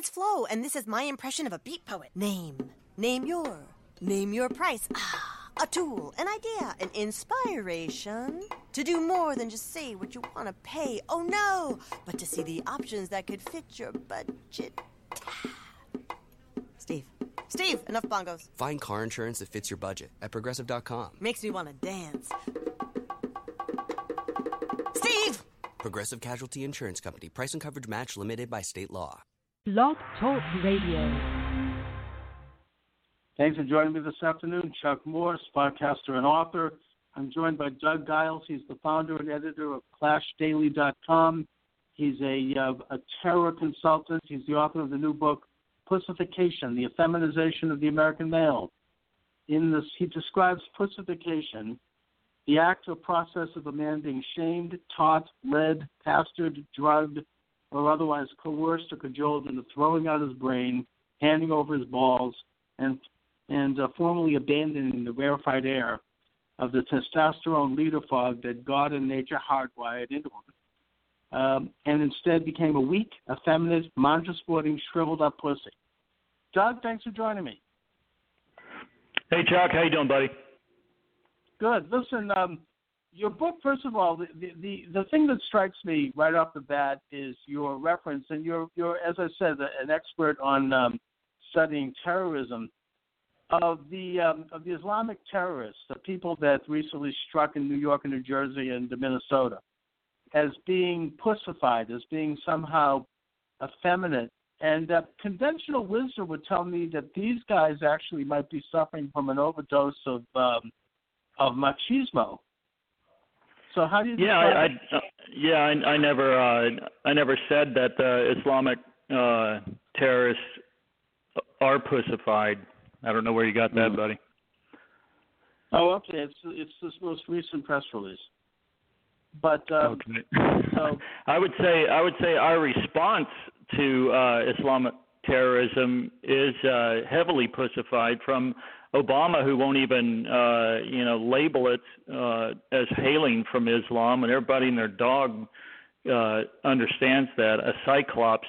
it's Flo, and this is my impression of a beat poet. Name your price. A tool, an idea, an inspiration to do more than just say what you want to pay. Oh no, but to see the options that could fit your budget. Steve, enough bongos. Find car insurance that fits your budget at Progressive.com. Makes me want to dance. Steve! Progressive Casualty Insurance Company. Price and coverage match limited by state law. Blog Talk Radio. Thanks for joining me this afternoon. Chuck Morse, podcaster and author. I'm joined by Doug Giles. He's the founder and editor of ClashDaily.com. He's a terror consultant. He's the author of the new book, Pussification, the Effeminization of the American Male. In this, he describes pussification, the act or process of a man being shamed, taught, led, pastored, drugged, or otherwise coerced or cajoled into throwing out his brain, handing over his balls, and formally abandoning the rarefied air of the testosterone leader fog that God and nature hardwired into him, and instead became a weak, effeminate, mantra-sporting, shriveled-up pussy. Doug, thanks for joining me. Hey, Chuck. How you doing, buddy? Good. Listen, your book, first of all, the thing that strikes me right off the bat is your reference, and you're as I said, an expert on studying terrorism, of the Islamic terrorists, the people that recently struck in New York and New Jersey and Minnesota, as being pussified, as being somehow effeminate. And conventional wisdom would tell me that these guys actually might be suffering from an overdose of machismo. So how do you? I never said that Islamic terrorists are pussified. I don't know where you got that, buddy. Oh, okay. It's this most recent press release. But okay. So I would say our response to Islamic terrorism is heavily pussified, from Obama, who won't even label it as hailing from Islam, and everybody and their dog understands that. A cyclops,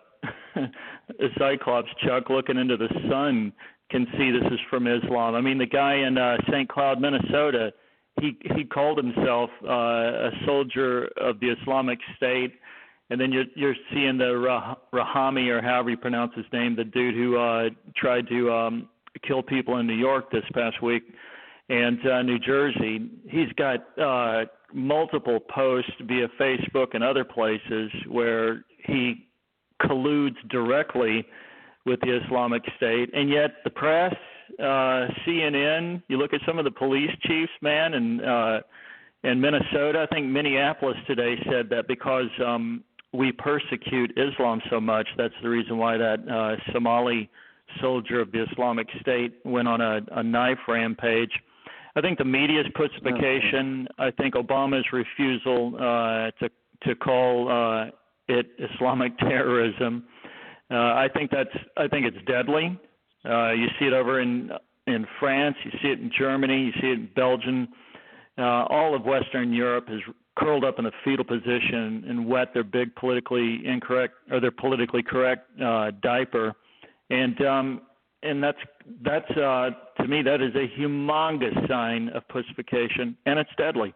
Chuck, looking into the sun, can see this is from Islam. I mean, the guy in St. Cloud, Minnesota, he called himself a soldier of the Islamic State. And then you're seeing the Rahami, or however you pronounce his name, the dude who tried to kill people in New York this past week, and New Jersey. He's got multiple posts via Facebook and other places where he colludes directly with the Islamic State. And yet the press, CNN, you look at some of the police chiefs, man, in Minnesota, I think Minneapolis today said that because we persecute Islam so much, that's the reason why that Somali soldier of the Islamic State went on a knife rampage. I think the media's pussification, I think Obama's refusal to call it Islamic terrorism, I think it's deadly. You see it over in France, you see it in Germany, you see it in Belgium. All of Western Europe has curled up in a fetal position and wet their big politically correct diaper, and that's to me, that is a humongous sign of pussification, and it's deadly.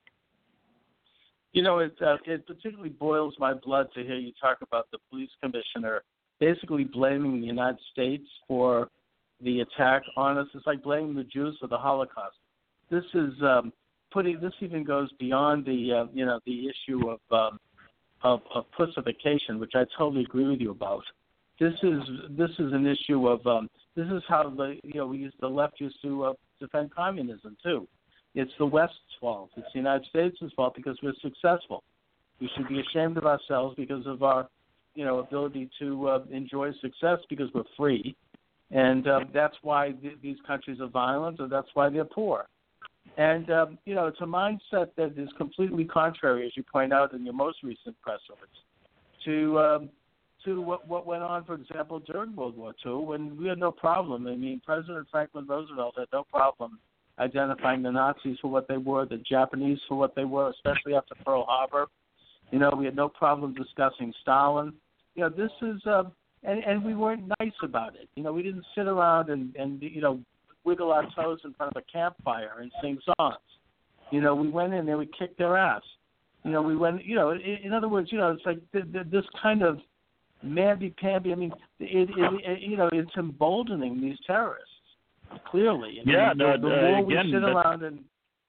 You know, it particularly boils my blood to hear you talk about the police commissioner basically blaming the United States for the attack on us. It's like blaming the Jews for the Holocaust. This is this even goes beyond the issue of pussification, which I totally agree with you about. This is an issue of this is how the left used to defend communism too. It's the West's fault. It's the United States' fault because we're successful. We should be ashamed of ourselves because of our ability to enjoy success, because we're free, and that's why these countries are violent, and that's why they're poor. And it's a mindset that is completely contrary, as you point out in your most recent press release, to what went on, for example, during World War II, when we had no problem. I mean, President Franklin Roosevelt had no problem identifying the Nazis for what they were, the Japanese for what they were, especially after Pearl Harbor. We had no problem discussing Stalin. This is and we weren't nice about it. We didn't sit around and wiggle our toes in front of a campfire and sing songs. We went in there, we kicked their ass. We went, in other words, it's like this kind of mamby-pamby. I mean, it's emboldening these terrorists, clearly. The more we sit around and...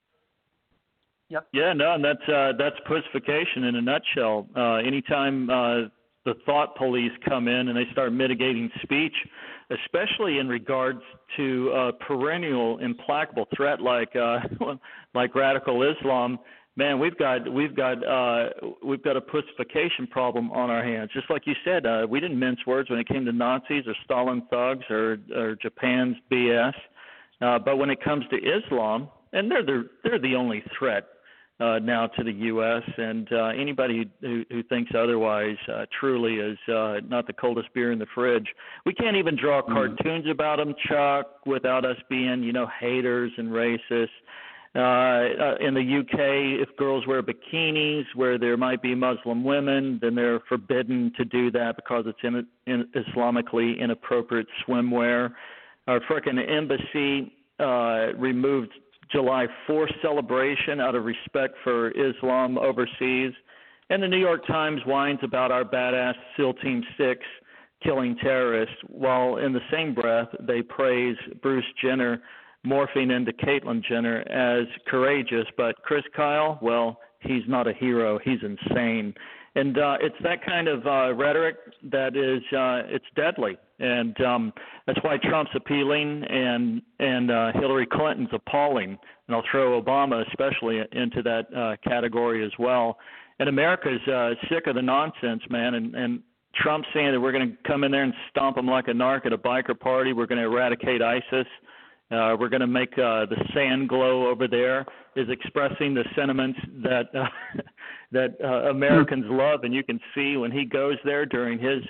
Yep. Yeah, no, and that's pussification in a nutshell. Anytime the thought police come in and they start mitigating speech, especially in regards to a perennial, implacable threat like radical Islam, man, we've got a pussification problem on our hands. Just like you said, we didn't mince words when it came to Nazis or Stalin thugs or Japan's BS. But when it comes to Islam, and they're the only threat now to the U.S., and anybody who thinks otherwise truly is not the coldest beer in the fridge. We can't even draw cartoons about them, Chuck, without us being, haters and racists. In the UK, if girls wear bikinis where there might be Muslim women, then they're forbidden to do that because it's in Islamically inappropriate swimwear. Our frickin' embassy removed July 4th celebration out of respect for Islam overseas. And the New York Times whines about our badass SEAL Team 6 killing terrorists, while in the same breath they praise Bruce Jenner morphing into Caitlyn Jenner as courageous. But Chris Kyle, well, he's not a hero. He's insane. And it's that kind of rhetoric that is it's deadly. And that's why Trump's appealing and Hillary Clinton's appalling. And I'll throw Obama especially into that category as well. And America's sick of the nonsense, man. And Trump's saying that we're going to come in there and stomp them like a narc at a biker party. We're going to eradicate ISIS. We're going to make the sand glow over there, is expressing the sentiments that Americans love. And you can see when he goes there during his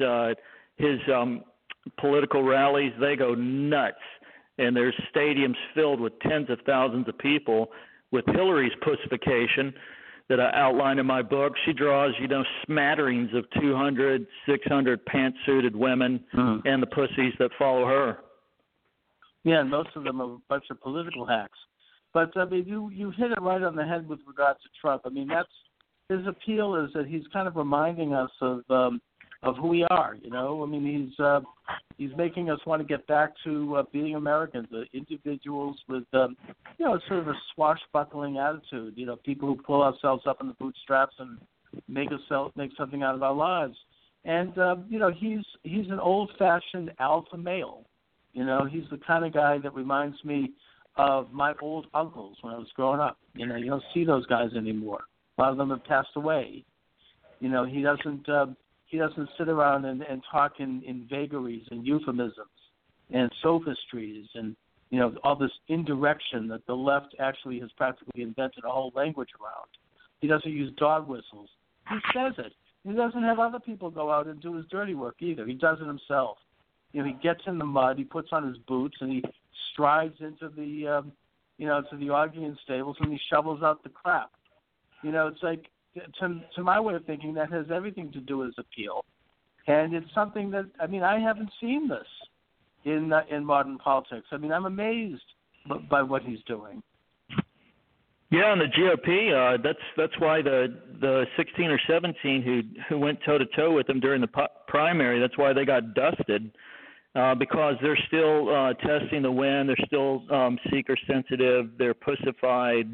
political rallies, they go nuts. And there's stadiums filled with tens of thousands of people. With Hillary's pussification that I outline in my book, she draws, smatterings of 200, 600 pantsuited women and the pussies that follow her. Yeah, and most of them are a bunch of political hacks. But, I mean, you hit it right on the head with regards to Trump. I mean, that's his appeal is that he's kind of reminding us of who we are, I mean, he's making us want to get back to being Americans, individuals with, sort of a swashbuckling attitude, people who pull ourselves up in the bootstraps and make something out of our lives. And, he's an old-fashioned alpha male. He's the kind of guy that reminds me of my old uncles when I was growing up. You don't see those guys anymore. A lot of them have passed away. He doesn't sit around and talk in vagaries and euphemisms and sophistries and, all this indirection that the left actually has practically invented a whole language around. He doesn't use dog whistles. He says it. He doesn't have other people go out and do his dirty work either. He does it himself. He gets in the mud, he puts on his boots, and he strides into the, to the Augean stables, and he shovels out the crap. It's like, to my way of thinking, that has everything to do with his appeal. And it's something that, I haven't seen this in modern politics. I'm amazed by what he's doing. Yeah, and the GOP, that's why the 16 or 17 who went toe-to-toe with him during the primary, that's why they got dusted. Because they're still testing the wind, they're still seeker-sensitive, they're pussified,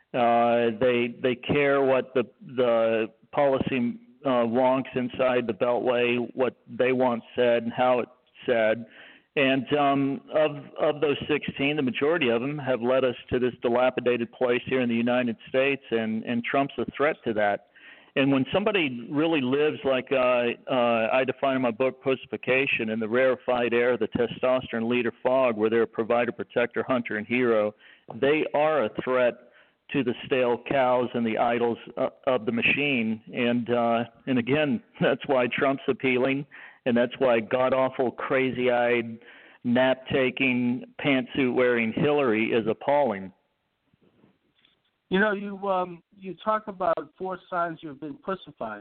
they care what the policy wonks inside the Beltway, what they want said and how it's said. And of those 16, the majority of them have led us to this dilapidated place here in the United States, and Trump's a threat to that. And when somebody really lives like I define in my book, pussification, in the rarefied air, the testosterone leader fog, where they're a provider, protector, hunter, and hero, they are a threat to the stale cows and the idols of the machine. And again, that's why Trump's appealing, and that's why god-awful, crazy-eyed, nap-taking, pantsuit-wearing Hillary is appalling. You talk about 4 signs you've been pussified.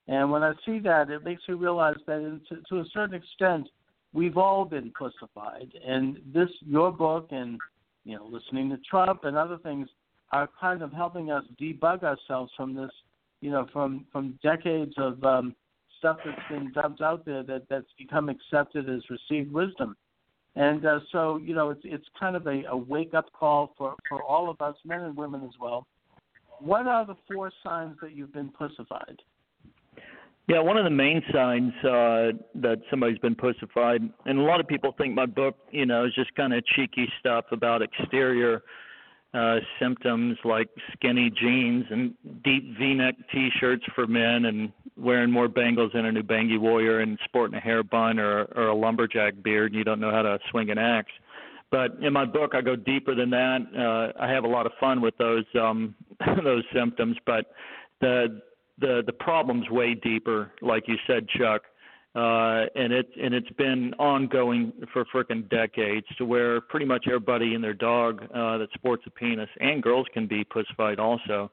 And when I see that, it makes me realize that to a certain extent, we've all been pussified. And your book and, listening to Trump and other things are kind of helping us debug ourselves from this, from decades of stuff that's been dumped out there that's become accepted as received wisdom. And so, it's kind of a wake-up call for all of us, men and women as well. What are the 4 signs that you've been pussified? Yeah, one of the main signs that somebody's been pussified, and a lot of people think my book, is just kind of cheeky stuff about exterior symptoms like skinny jeans and deep V-neck T-shirts for men and wearing more bangles than a New Bangi warrior and sporting a hair bun or a lumberjack beard and you don't know how to swing an axe. But in my book, I go deeper than that. I have a lot of fun with those those symptoms, but the problem's way deeper, like you said, Chuck. And it's been ongoing for frickin' decades, to where pretty much everybody and their dog that sports a penis, and girls can be pussified also,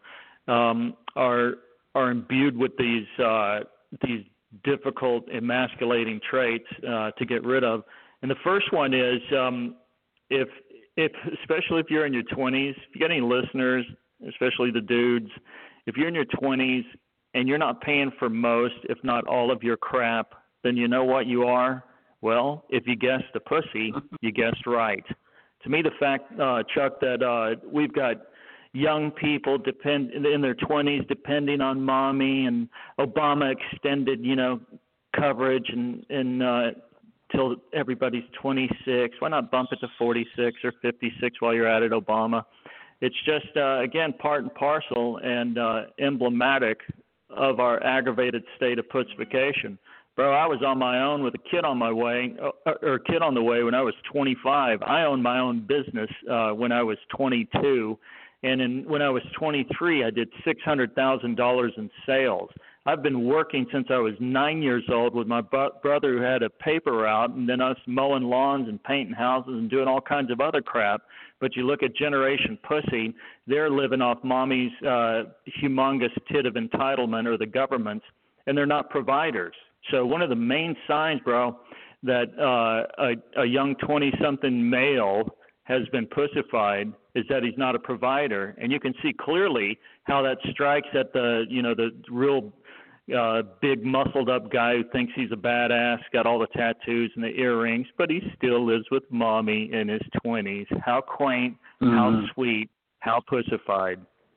are imbued with these difficult emasculating traits to get rid of. And the first one is if especially if you're in your 20s, if you got any listeners, especially the dudes, if you're in your 20s and you're not paying for most, if not all of your crap, then you know what you are? Well, if you guessed a pussy, you guessed right. To me, the fact, Chuck, that we've got young people in their 20s depending on mommy, and Obama extended, coverage and till everybody's 26. Why not bump it to 46 or 56 while you're at it, Obama? It's just, again, part and parcel and emblematic of our aggravated state of pussification. Bro, I was on my own with a kid on my way, or kid on the way when I was 25. I owned my own business when I was 22. And when I was 23, I did $600,000 in sales. I've been working since I was 9 years old with my brother who had a paper route, and then us mowing lawns and painting houses and doing all kinds of other crap. But you look at Generation Pussy, they're living off mommy's humongous tit of entitlement, or the government's, and they're not providers. So one of the main signs, bro, that a young 20-something male has been pussified is that he's not a provider. And you can see clearly how that strikes at the real big muscled up guy who thinks he's a badass, got all the tattoos and the earrings, but he still lives with mommy in his 20s. How quaint, how sweet, how pussified.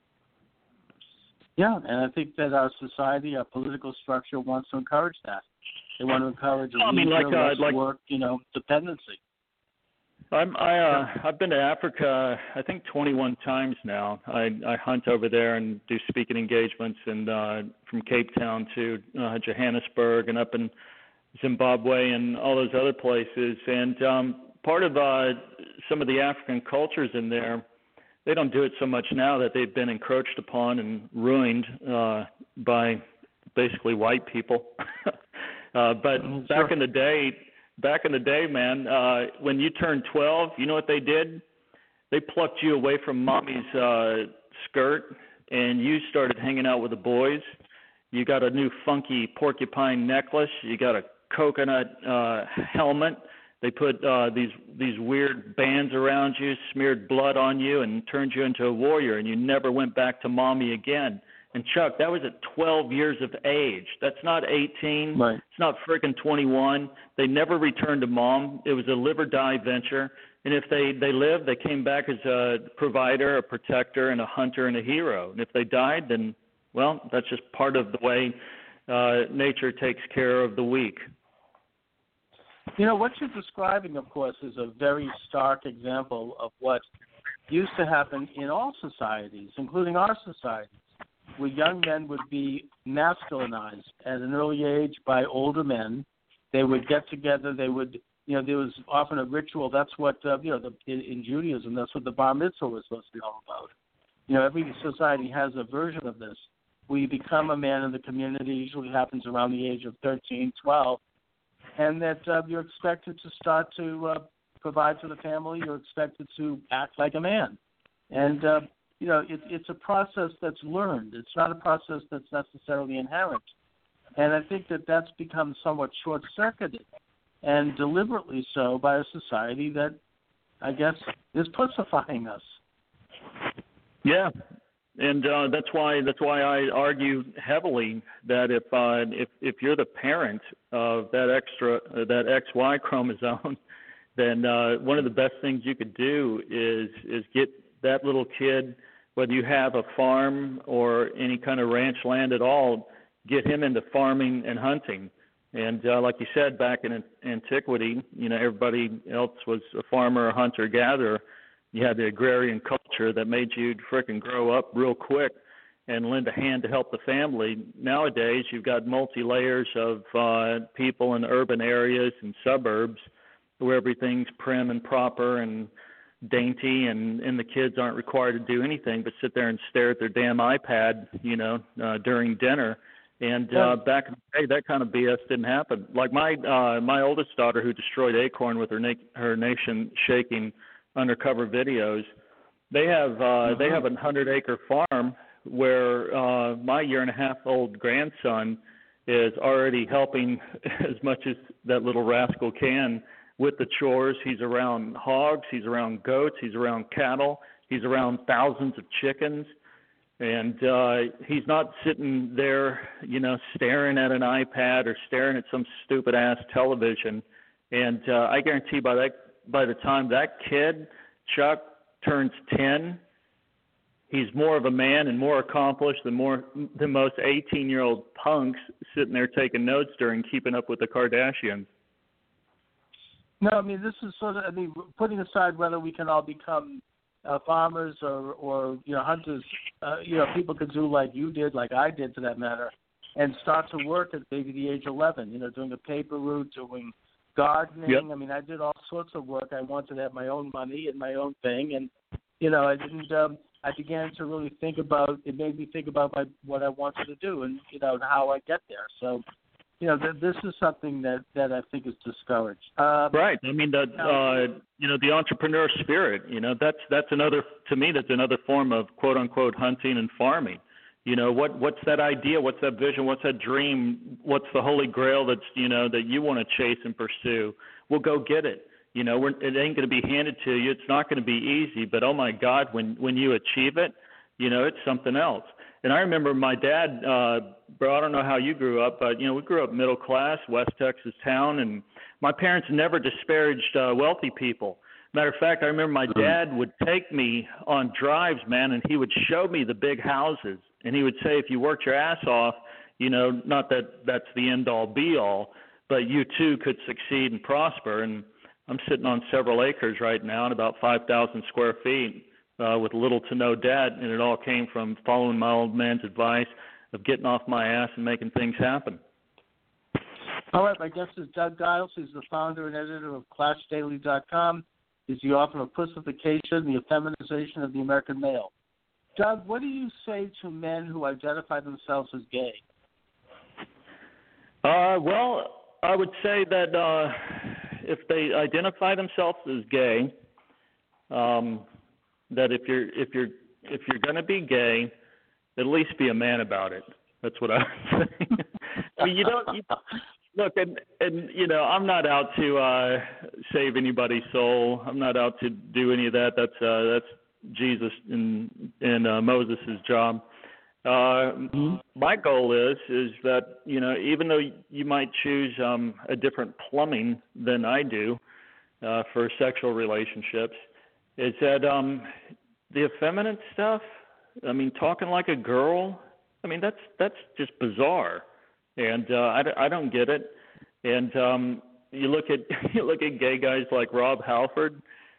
Yeah, and I think that our society, our political structure wants to encourage that. They want to encourage less work, dependency. I've been to Africa, I think 21 times now. I hunt over there and do speaking engagements, and from Cape Town to Johannesburg and up in Zimbabwe and all those other places. And part of some of the African cultures in there, they don't do it so much now that they've been encroached upon and ruined by basically white people. But back in the day, man, when you turned 12, you know what they did? They plucked you away from mommy's skirt, and you started hanging out with the boys. You got a new funky porcupine necklace. You got a coconut helmet. They put these weird bands around you, smeared blood on you, and turned you into a warrior, and you never went back to mommy again. And, Chuck, that was at 12 years of age. That's not 18. Right. It's not freaking 21. They never returned to mom. It was a live-or-die venture. And if they lived, they came back as a provider, a protector, and a hunter and a hero. And if they died, then, well, that's just part of the way nature takes care of the weak. What you're describing, of course, is a very stark example of what used to happen in all societies, including our society, where young men would be masculinized at an early age by older men. They would get together. They would, there was often a ritual. That's what, in Judaism, that's what the bar mitzvah was supposed to be all about. Every society has a version of this, where you become a man in the community. Usually happens around the age of 13, 12, and that you're expected to start to provide for the family. You're expected to act like a man. And, it's a process that's learned. It's not a process that's necessarily inherent. And I think that that's become somewhat short-circuited, and deliberately so by a society that, I guess, is pussifying us. Yeah, and that's why I argue heavily that if you're the parent of that XY chromosome, then one of the best things you could do is get that little kid, whether you have a farm or any kind of ranch land at all, get him into farming and hunting. And like you said, back in antiquity, everybody else was a farmer, a hunter, gatherer. You had the agrarian culture that made you frickin' grow up real quick and lend a hand to help the family. Nowadays, you've got multi-layers of people in urban areas and suburbs where everything's prim and proper and dainty, and the kids aren't required to do anything but sit there and stare at their damn iPad, during dinner. And back in the day, that kind of BS didn't happen. Like my oldest daughter, who destroyed Acorn with her nation-shaking undercover videos, they have a 100-acre farm where my 1.5-year-old grandson is already helping as much as that little rascal can with the chores. He's around hogs, he's around goats, he's around cattle, he's around thousands of chickens, and he's not sitting there, staring at an iPad or staring at some stupid-ass television. And I guarantee by the time that kid, Chuck, turns 10, he's more of a man and more accomplished than most 18-year-old punks sitting there taking notes during Keeping Up with the Kardashians. No, I mean, this is sort of, putting aside whether we can all become farmers or hunters, people could do like you did, like I did for that matter, and start to work at maybe the age of 11, doing a paper route, doing gardening. Yep. I mean, I did all sorts of work. I wanted to have my own money and my own thing, and, I began to really think about, it made me think about what I wanted to do and, and how I get there. So, this is something that I think is discouraged. Right. I mean, the entrepreneur spirit, that's another, to me, that's another form of quote unquote hunting and farming. What's that idea? What's that vision? What's that dream? What's the holy grail that's, that you want to chase and pursue? Well, go get it. It ain't going to be handed to you. It's not going to be easy, but oh my God, when you achieve it, it's something else. And I remember my dad, bro, I don't know how you grew up, but, we grew up middle class, West Texas town, and my parents never disparaged wealthy people. Matter of fact, I remember my dad would take me on drives, man, and he would show me the big houses. And he would say, if you worked your ass off, not that that's the end-all, be-all, but you too could succeed and prosper. And I'm sitting on several acres right now and about 5,000 square feet. With little to no debt, and it all came from following my old man's advice of getting off my ass and making things happen. All right, my guest is Doug Giles. He's the founder and editor of ClashDaily.com. He's the author of Pussification, the Effeminization of the American Male. Doug, what do you say to men who identify themselves as gay? Well, I would say that if they identify themselves as gay, that if you're going to be gay, at least be a man about it. That's what I would say. I mean, look, and I'm not out to save anybody's soul. I'm not out to do any of that. That's Jesus and Moses' job. My goal is that even though you might choose a different plumbing than I do for sexual relationships, is that the effeminate stuff, talking like a girl, that's just bizarre. And I don't get it. And you look at gay guys like Rob Halford,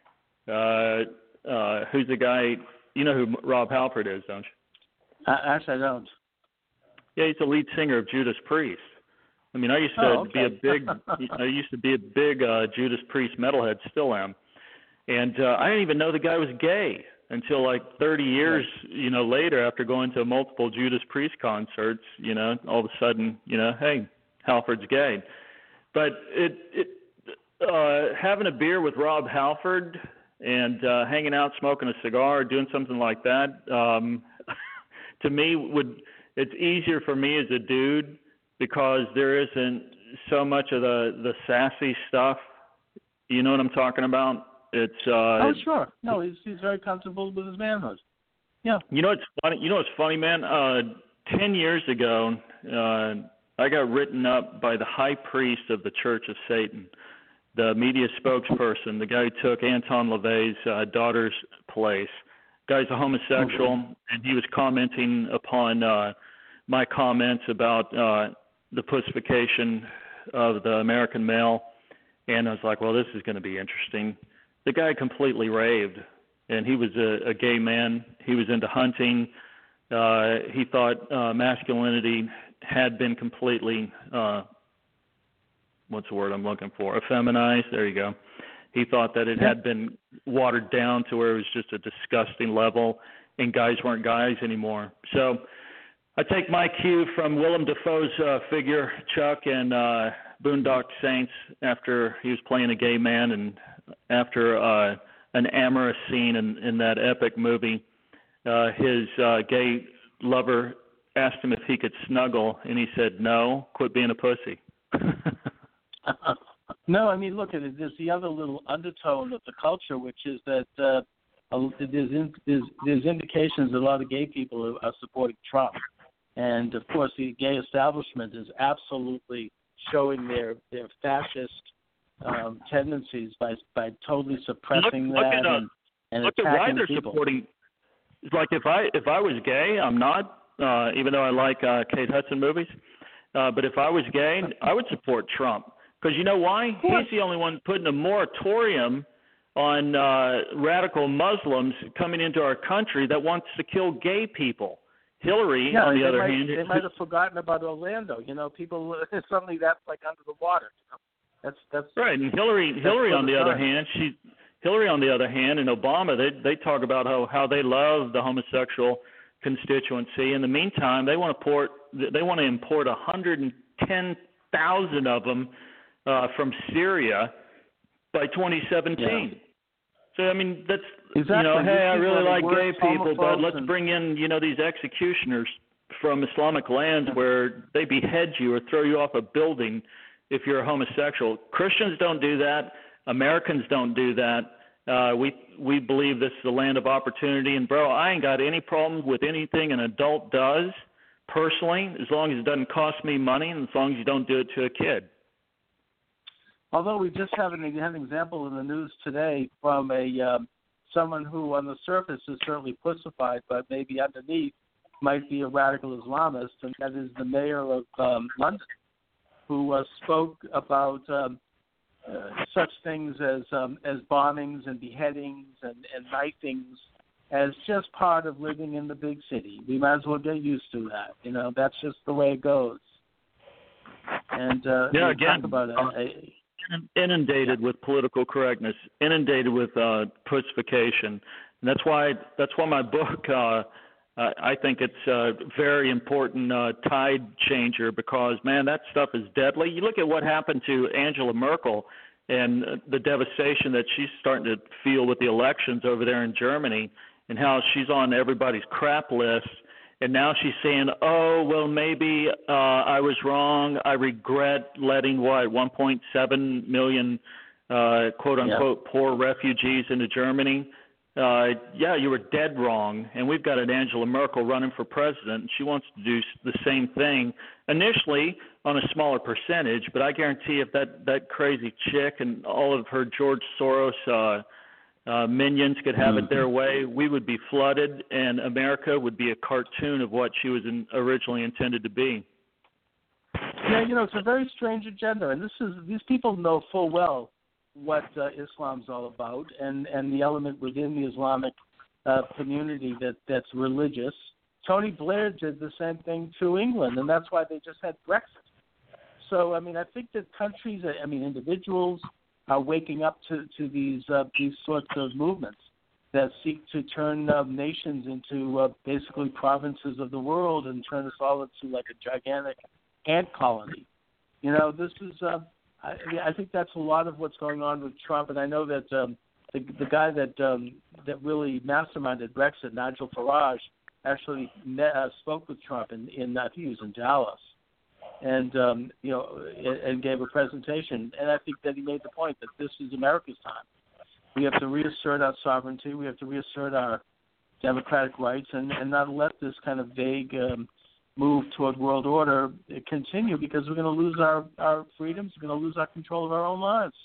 who's the guy, you know who Rob Halford is, don't you? Actually, I don't. Yeah, he's the lead singer of Judas Priest. I used to be a big Judas Priest metalhead, still am. And I didn't even know the guy was gay until like 30 years, later, after going to multiple Judas Priest concerts, all of a sudden, hey, Halford's gay. But having a beer with Rob Halford and hanging out, smoking a cigar, doing something like that, to me it's easier for me as a dude because there isn't so much of the sassy stuff. You know what I'm talking about? It's oh, sure. No, he's very comfortable with his manhood. Yeah. You know what's funny? Man? 10 years ago, I got written up by the high priest of the Church of Satan, the media spokesperson, the guy who took Anton LaVey's daughter's place. Guy's a homosexual, and he was commenting upon my comments about the pussification of the American male. And I was like, well, this is going to be interesting. The guy completely raved, and he was a gay man. He was into hunting. He thought masculinity had been completely, what's the word I'm looking for? Effeminized. There you go. He thought that it had been watered down to where it was just a disgusting level, and guys weren't guys anymore. So I take my cue from Willem Dafoe's figure, Chuck, and Boondock Saints, after he was playing a gay man, and after an amorous scene in that epic movie, his gay lover asked him if he could snuggle, and he said, no, quit being a pussy. No, I mean, look, there's the other little undertone of the culture, which is that there's indications that a lot of gay people are supporting Trump. And, of course, the gay establishment is absolutely showing their fascist tendencies by totally suppressing that and look attacking at why they're people. Supporting. Like if I was gay, I'm not, even though I like Kate Hudson movies. But if I was gay, I would support Trump. Because you know why? He's the only one putting a moratorium on radical Muslims coming into our country that wants to kill gay people. Hillary, on the other hand, they might have forgotten about Orlando. You know, people suddenly that's like under the water. You know? That's right. And Hillary on the other hand, and Obama, they talk about how they love the homosexual constituency. In the meantime, they want to import 110,000 of them from Syria by 2017. Yeah. So, I mean, that's, exactly. Hey, I really like gay people, but let's bring in, these executioners from Islamic lands where they behead you or throw you off a building if you're a homosexual. Christians don't do that. Americans don't do that. We believe this is the land of opportunity. And, bro, I ain't got any problem with anything an adult does personally, as long as it doesn't cost me money and as long as you don't do it to a kid. Although we just had an example in the news today from someone who on the surface is certainly pussified, but maybe underneath might be a radical Islamist, and that is the mayor of London, who spoke about such things as bombings and beheadings and knifings as just part of living in the big city. We might as well get used to that. That's just the way it goes. And again, talk about it. Inundated with political correctness, inundated with pussification, and that's why my book. I think it's a very important tide changer because, man, that stuff is deadly. You look at what happened to Angela Merkel and the devastation that she's starting to feel with the elections over there in Germany, and how she's on everybody's crap list. And now she's saying, oh, well, maybe I was wrong. I regret letting, 1.7 million, quote-unquote, poor refugees into Germany. You were dead wrong. And we've got an Angela Merkel running for president, and she wants to do the same thing, initially on a smaller percentage. But I guarantee if that crazy chick and all of her George Soros minions could have it their way, we would be flooded, and America would be a cartoon of what she was originally intended to be. Yeah, it's a very strange agenda, and these people know full well what Islam's all about, and the element within the Islamic community that's religious. Tony Blair did the same thing to England, and that's why they just had Brexit. So, I think that countries, individuals, are waking up to these sorts of movements that seek to turn nations into basically provinces of the world and turn us all into like a gigantic ant colony. This is I think that's a lot of what's going on with Trump, and I know that the guy that really masterminded Brexit, Nigel Farage, actually spoke with Trump in I think he was in Dallas. and and gave a presentation. And I think that he made the point that this is America's time. We have to reassert our sovereignty. We have to reassert our democratic rights, and not let this kind of vague move toward world order continue, because we're going to lose our freedoms. We're going to lose our control of our own lives.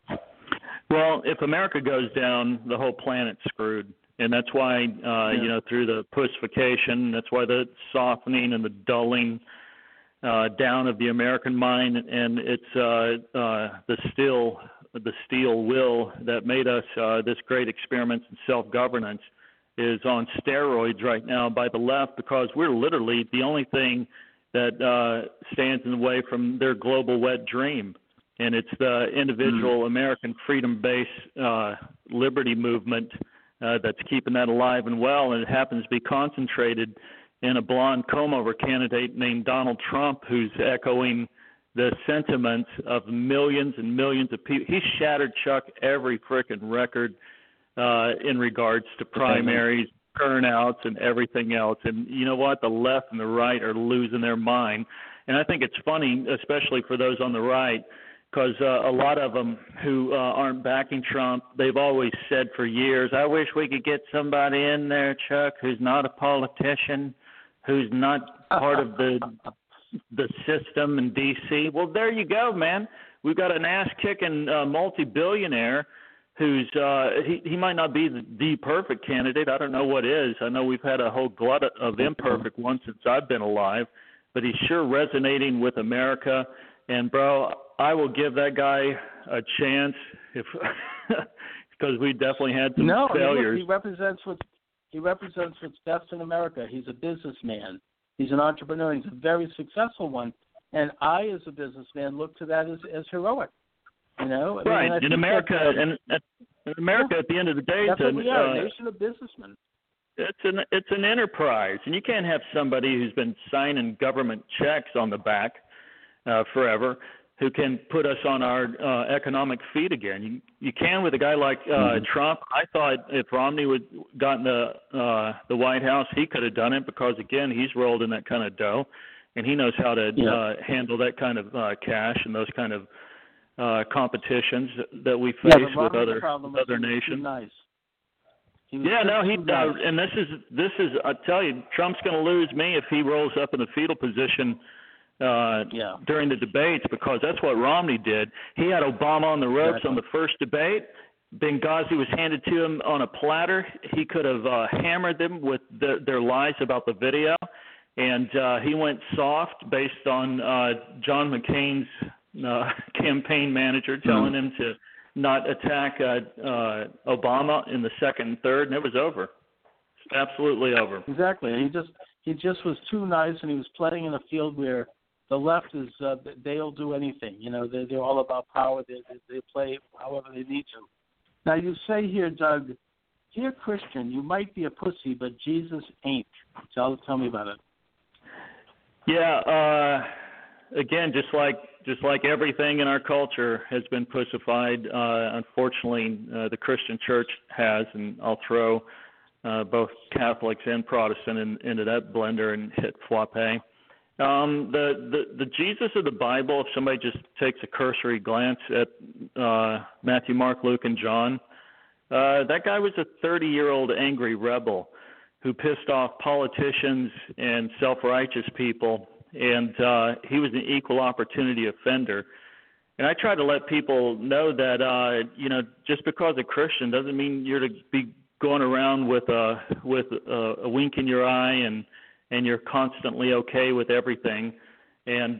Well, if America goes down, the whole planet's screwed. And that's why, through the pussification, that's why the softening and the dulling down of the American mind, and it's the steel will that made us this great experiment in self-governance is on steroids right now by the left, because we're literally the only thing that stands in the way from their global wet dream. And it's the individual American freedom-based liberty movement that's keeping that alive and well, and it happens to be concentrated in a blonde comb-over candidate named Donald Trump, who's echoing the sentiments of millions and millions of people. He shattered, Chuck, every frickin' record in regards to primaries, turnouts, and everything else. And you know what? The left and the right are losing their mind. And I think it's funny, especially for those on the right, because a lot of them who aren't backing Trump, they've always said for years, I wish we could get somebody in there, Chuck, who's not a politician, who's not part of the system in D.C. Well, there you go, man. We've got an ass-kicking multi-billionaire who's he might not be the perfect candidate. I don't know what is. I know we've had a whole glut of imperfect ones since I've been alive, but he's sure resonating with America. And, bro, I will give that guy a chance if because we definitely had some failures. He represents what's best in America. He's a businessman. He's an entrepreneur. He's a very successful one. And I, as a businessman, look to that as heroic. Right. In America, at the end of the day, that's what we are, a nation of businessmen. It's an enterprise, and you can't have somebody who's been signing government checks on the back forever, who can put us on our economic feet again. You can with a guy like Trump. I thought if Romney would gotten the White House, he could have done it, because again, he's rolled in that kind of dough, and he knows how to handle that kind of cash and those kind of competitions that we face with other nations. Nice. He does. And this is I tell you, Trump's going to lose me if he rolls up in the fetal position during the debates, because that's what Romney did. He had Obama on the ropes on the first debate. Benghazi was handed to him on a platter. He could have hammered them with their lies about the video, and he went soft based on John McCain's campaign manager telling him to not attack Obama in the second and third, and it was over. It's absolutely over. Exactly. He just was too nice, and he was playing in a field where the left is they'll do anything. They're all about power. They play however they need to. Now you say here, Doug, dear Christian, you might be a pussy, but Jesus ain't. Tell me about it. Yeah. Again, just like everything in our culture has been pussified, unfortunately, the Christian church has, and I'll throw both Catholics and Protestant into that blender and hit Fwapé. The Jesus of the Bible, if somebody just takes a cursory glance at Matthew, Mark, Luke, and John, that guy was a 30-year-old angry rebel who pissed off politicians and self-righteous people, and he was an equal opportunity offender. And I try to let people know that just because a Christian doesn't mean you're to be going around with a wink in your eye and you're constantly okay with everything. And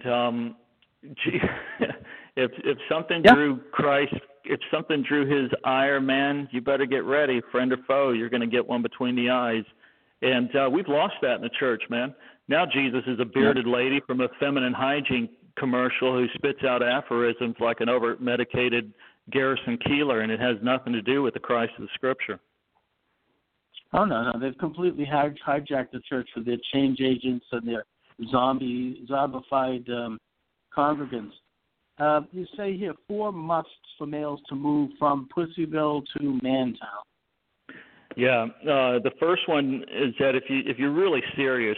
if something drew Christ, if something drew his ire, man, you better get ready, friend or foe. You're going to get one between the eyes. And we've lost that in the church, man. Now Jesus is a bearded lady from a feminine hygiene commercial who spits out aphorisms like an over-medicated Garrison Keillor, and it has nothing to do with the Christ of the Scripture. Oh, no. They've completely hijacked the church with their change agents and their zombified congregants. You say here 4 musts for males to move from Pussyville to Mantown. Yeah, the first one is that if you're really serious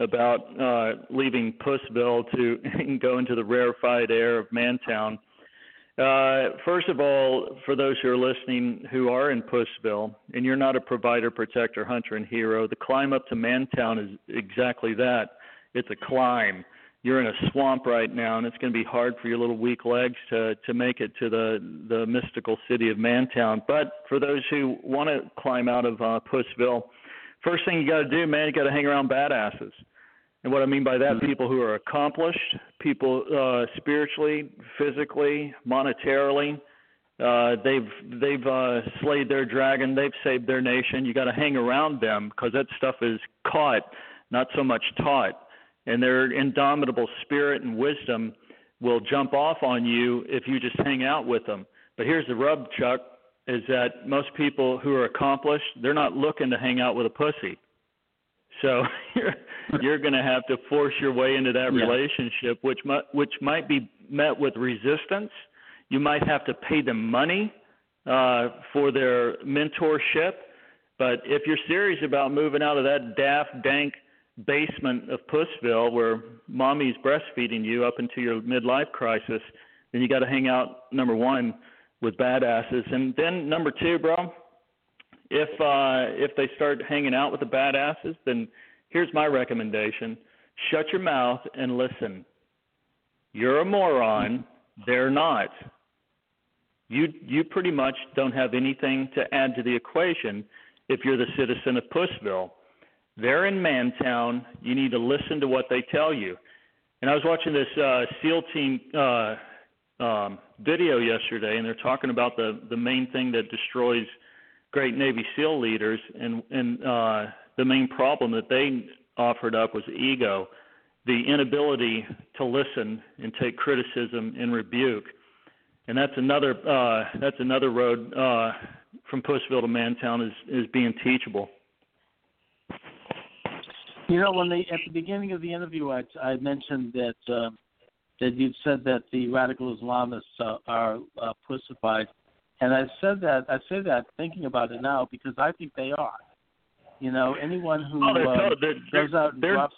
about leaving Pussville to go into the rarefied air of Mantown. First of all, for those who are listening who are in Pussville, and you're not a provider, protector, hunter, and hero, the climb up to Mantown is exactly that. It's a climb. You're in a swamp right now, and it's going to be hard for your little weak legs to make it to the mystical city of Mantown. But for those who want to climb out of Pussville, first thing you got to do, man, you got to hang around badasses. And what I mean by that, people who are accomplished, people spiritually, physically, monetarily. They've slayed their dragon. They've saved their nation. You got to hang around them because that stuff is caught, not so much taught. And their indomitable spirit and wisdom will jump off on you if you just hang out with them. But here's the rub, Chuck, is that most people who are accomplished, they're not looking to hang out with a pussy. So you're going to have to force your way into that relationship, which might be met with resistance. You might have to pay them money for their mentorship. But if you're serious about moving out of that daft, dank basement of Pussville where mommy's breastfeeding you up into your midlife crisis, then you got to hang out, number one, with badasses. And then number two, bro, if they start hanging out with the badasses, then here's my recommendation. Shut your mouth and listen. You're a moron. They're not. You pretty much don't have anything to add to the equation if you're the citizen of Pussville. They're in Mantown. You need to listen to what they tell you. And I was watching this SEAL team video yesterday, and they're talking about the main thing that destroys great Navy SEAL leaders, and the main problem that they offered up was ego, the inability to listen and take criticism and rebuke. And that's another road from Pussville to Mantown is being teachable. You know, at the beginning of the interview, I mentioned that you'd said that the radical Islamists are pussified, and I say that thinking about it now because I think they are. You know, anyone who goes out and drops.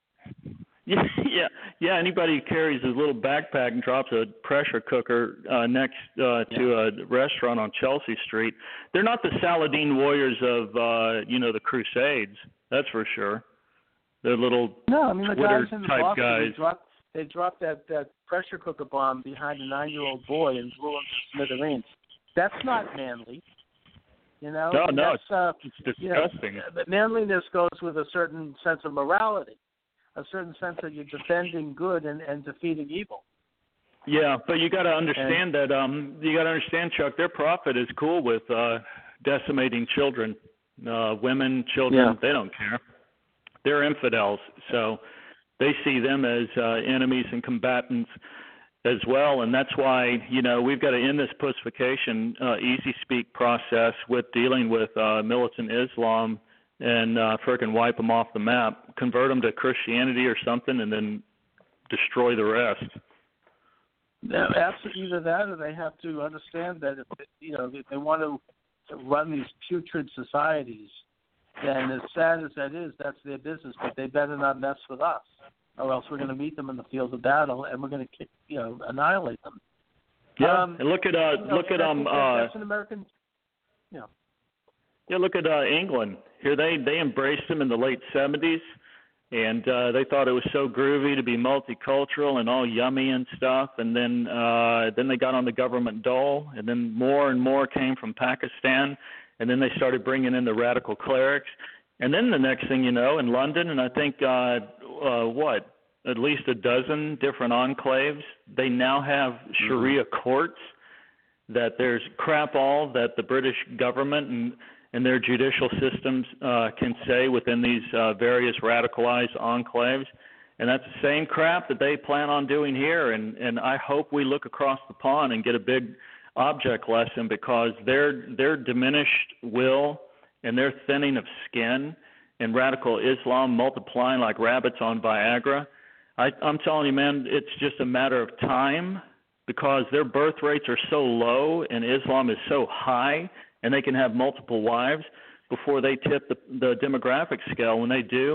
Yeah. Anybody who carries his little backpack and drops a pressure cooker next to a restaurant on Chelsea Street, they're not the Saladin warriors of the Crusades. That's for sure. They're little the Twitter guys in the type Boston, guys. They dropped that pressure cooker bomb behind a 9-year-old boy and blew him to smithereens. That's not manly. You know? No, it's disgusting. Manliness goes with a certain sense of morality, a certain sense that you're defending good and defeating evil. Yeah, but you got to understand Chuck, their prophet is cool with decimating children, women, children. They don't care. They're infidels, so they see them as enemies and combatants as well, and that's why we've got to end this pussification easy speak process with dealing with militant Islam and frickin' wipe them off the map, convert them to Christianity or something, and then destroy the rest. Yeah, absolutely. Either that, or they have to understand that if they want to run these putrid societies, then as sad as that is, that's their business. But they better not mess with us, or else we're going to meet them in the field of battle, and we're going to annihilate them. Yeah, and look at that's an American. Yeah, look at England. Here they embraced them in the late 70s, and they thought it was so groovy to be multicultural and all yummy and stuff. And then they got on the government dole, and then more and more came from Pakistan, and then they started bringing in the radical clerics. And then the next thing you know, in London, and I think at least a dozen different enclaves, they now have Sharia courts. That there's crap all that the British government and their judicial systems can say within these various radicalized enclaves. And that's the same crap that they plan on doing here. And I hope we look across the pond and get a big object lesson, because their diminished will and their thinning of skin and radical Islam multiplying like rabbits on Viagra, I'm telling you, man, it's just a matter of time, because their birth rates are so low and Islam is so high, and they can have multiple wives before they tip the demographic scale. When they do,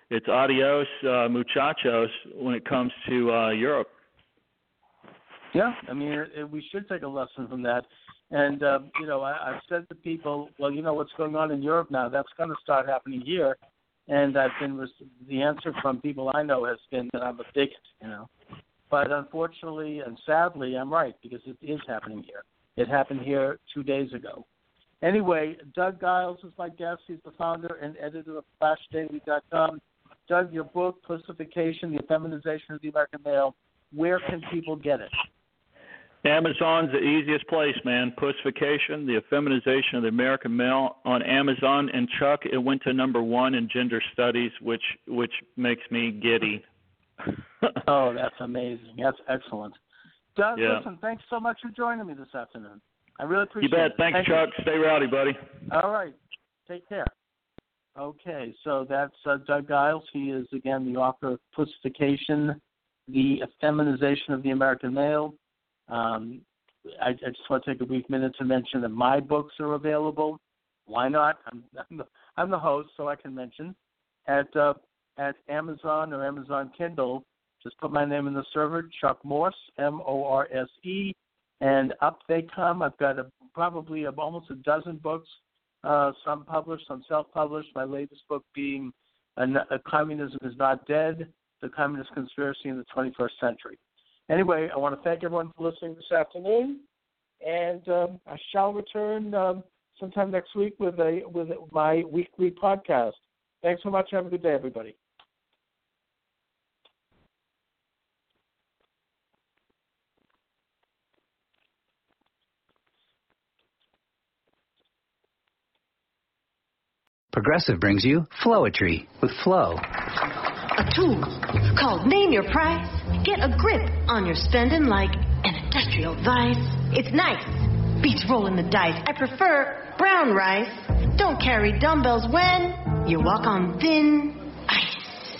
it's adios, muchachos when it comes to Europe. Yeah, I mean, we should take a lesson from that. And, I've said to people, well, what's going on in Europe now, that's going to start happening here. And the answer from people I know has been that I'm a bigot, But unfortunately and sadly, I'm right, because it is happening here. It happened here 2 days ago. Anyway, Doug Giles is my guest. He's the founder and editor of FlashDaily.com. Doug, your book, Pussification, The Effeminization of the American Male, where can people get it? Amazon's the easiest place, man. Pussification, The Effeminization of the American Male on Amazon. And Chuck, it went to #1 in gender studies, which makes me giddy. Oh, that's amazing. That's excellent. Doug, listen, thanks so much for joining me this afternoon. I really appreciate it. You bet. Thanks, Chuck. Stay rowdy, buddy. All right. Take care. Okay, so that's Doug Giles. He is, again, the author of Pussification, The Effeminization of the American Male. I just want to take a brief minute to mention that my books are available. Why not? I'm the host, so I can mention. At Amazon or Amazon Kindle, just put my name in the server, Chuck Morse, Morse, and up they come. I've got probably almost a dozen books, some published, some self-published, my latest book being Communism is Not Dead, The Communist Conspiracy in the 21st Century. Anyway, I want to thank everyone for listening this afternoon, and I shall return sometime next week with my weekly podcast. Thanks so much. Have a good day, everybody. Progressive brings you Flowetry with Flow. A tool called Name Your Price. Get a grip on your spending like an industrial vice. It's nice. Beats rolling the dice. I prefer brown rice. Don't carry dumbbells when you walk on thin ice.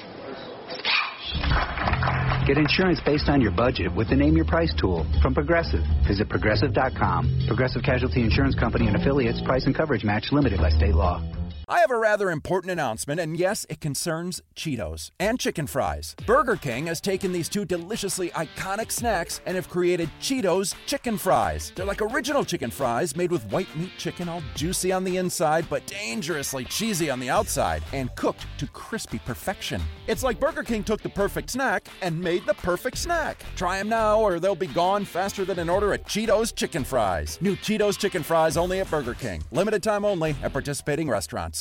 Splash. Get insurance based on your budget with the Name Your Price tool from Progressive. Visit Progressive.com. Progressive Casualty Insurance Company and Affiliates. Price and coverage match limited by state law. I have a rather important announcement, and yes, it concerns Cheetos and chicken fries. Burger King has taken these two deliciously iconic snacks and have created Cheetos chicken fries. They're like original chicken fries made with white meat chicken, all juicy on the inside, but dangerously cheesy on the outside, and cooked to crispy perfection. It's like Burger King took the perfect snack and made the perfect snack. Try them now, or they'll be gone faster than an order at Cheetos chicken fries. New Cheetos chicken fries only at Burger King. Limited time only at participating restaurants.